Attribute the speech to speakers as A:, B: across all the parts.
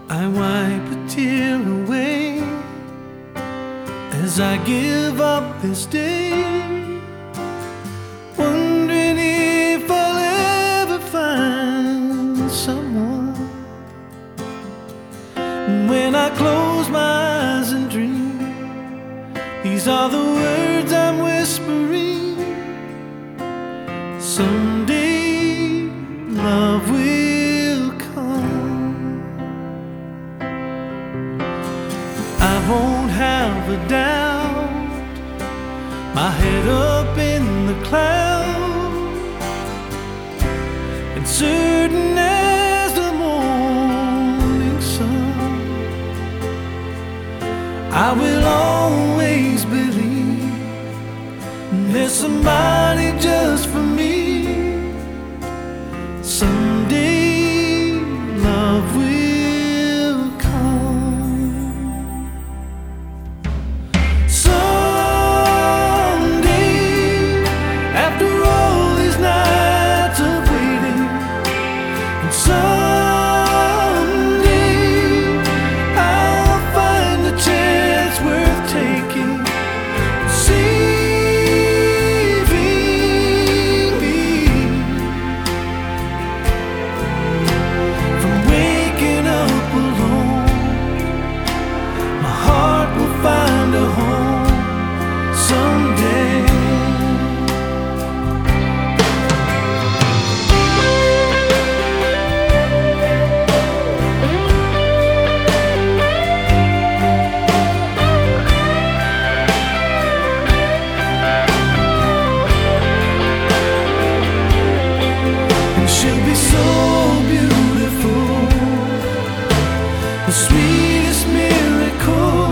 A: I wipe a tear away as I give up this day, wondering if I'll ever find someone. And when I close my eyes and dream, these are the words I'm whispering. Someday love will come. I won't have a doubt, my head up in the clouds, and certain as the morning sun. I will always believe there's somebody just for me. Someday love will come. Someday, after all these nights of waiting, and someday I'll find a chance worth taking, saving me from waking up alone. My heart will find a home someday. She'll be so beautiful, the sweetest miracle.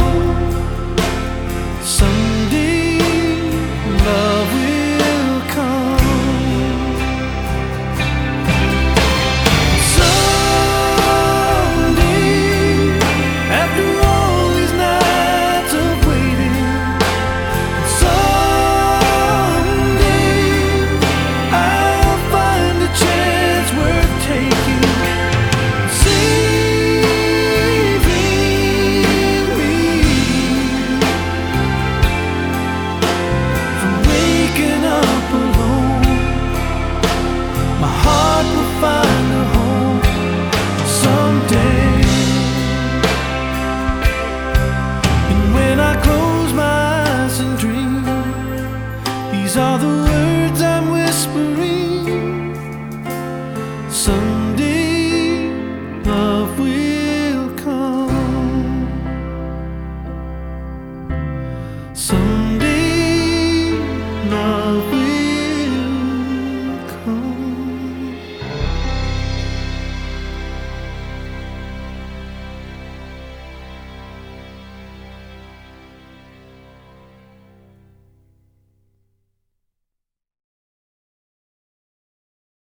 A: Someday love will come. Someday, after all these nights of waiting, someday I'll find a chance worth taking, saving me from waking up alone. My heart will find a home someday. And when I close my eyes and dream, these are the words I'm whispering. Someday love will come. Someday